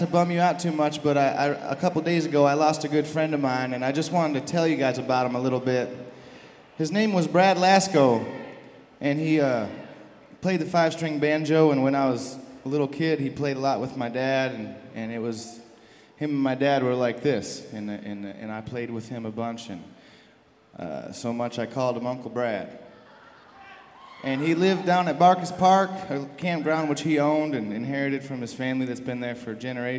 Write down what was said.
To bum you out too much, but a couple days ago I lost a good friend of mine, and I just wanted to tell you guys about him a little bit. His name was Brad Lasko, and he played the five-string banjo, and when I was a little kid, he played a lot with my dad, and it was, him and my dad were like this, and I played with him a bunch, and so much I called him Uncle Brad. And he lived down at Barkus Park, a campground which he owned and inherited from his family that's been there for generations.